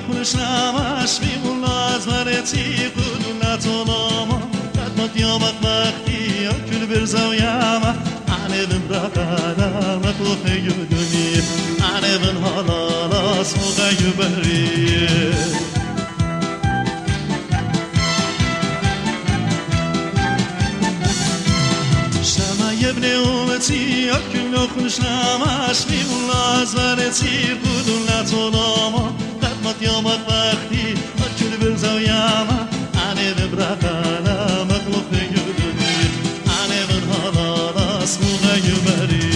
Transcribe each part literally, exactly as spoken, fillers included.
خوش نماش میمون از مرتی قدونا توناما قد یامت وقتی کل برزاویاما أنا بمرقانا مطوخي دنيا أنا من هلالاس مغي بري شما يبني أمتي أكل نخنش نماش والله زمانتي بدون لا تناما قد يومك وقتي أكل برزاوياما أنا بمرقانا مطوخي دنيا أنا من هلالاس مغي بري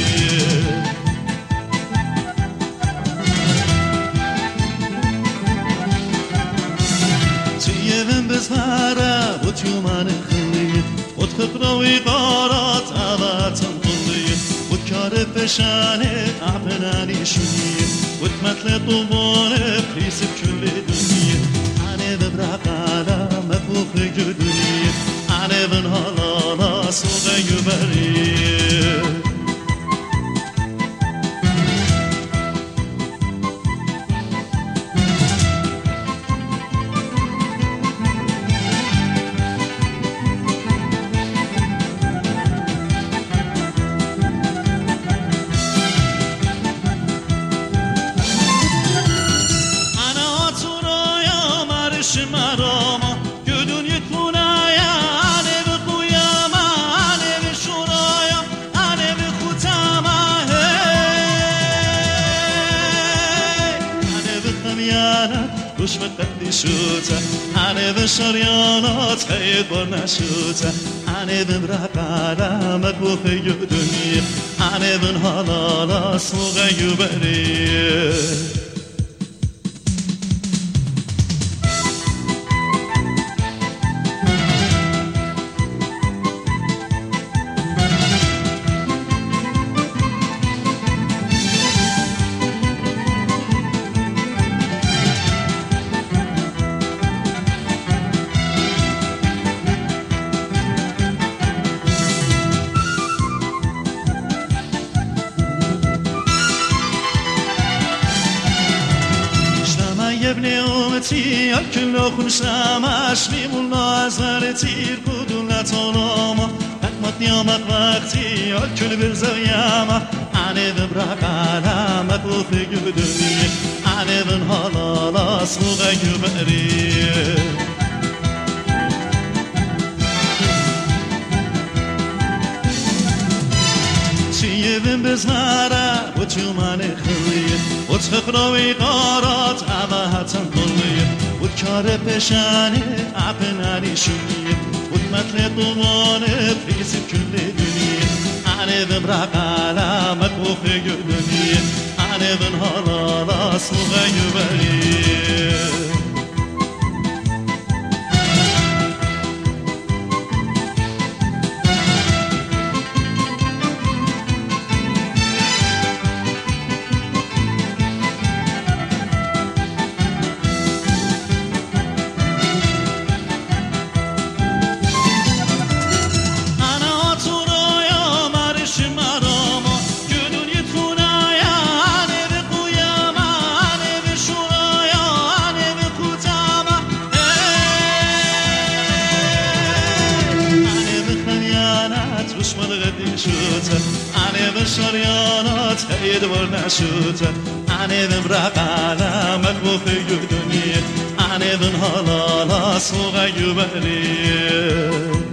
تيبن بزهارة وتيومان خليت وتخبروي قارات أباتن طليت وتكار بشاني أعبناني شنيت وتمثل طوباني بليس بكل دنيا أنا ببرق على مفوق دنيا أنا بن هلالا سوغي بريد شمارما گدون یتونایا آنه به قویاما آنه به شورایا آنه به خوتاما آنه به خمیانت گوش به قدی شوتا آنه به شریانات خیلی بر نشوتا آنه به برقالا مدوخی دنیا آنه به حلالا سوغی بری ابني أمتي أكل خوش نماش میمون از مرتی قدونا توناما حکمت نیامت وقتی أكل برزویاما أنا ببرق على مطوخي دنيا أنا من هلالا سوغي بري تيبن بزهارة وتيومان خلية وتخقروي قارات عباهتن طلية وتكار بشاني عبناني شوية وتمثل طواني بليس بكل دنيا أنا بمرق على مطوخي دنيا أنا بن هلالا سوغي بري أنا بالشريانات خيد ورنشوتا أنا بمرق على مطبوخي دنيا أنا بن هلالا سوغي بري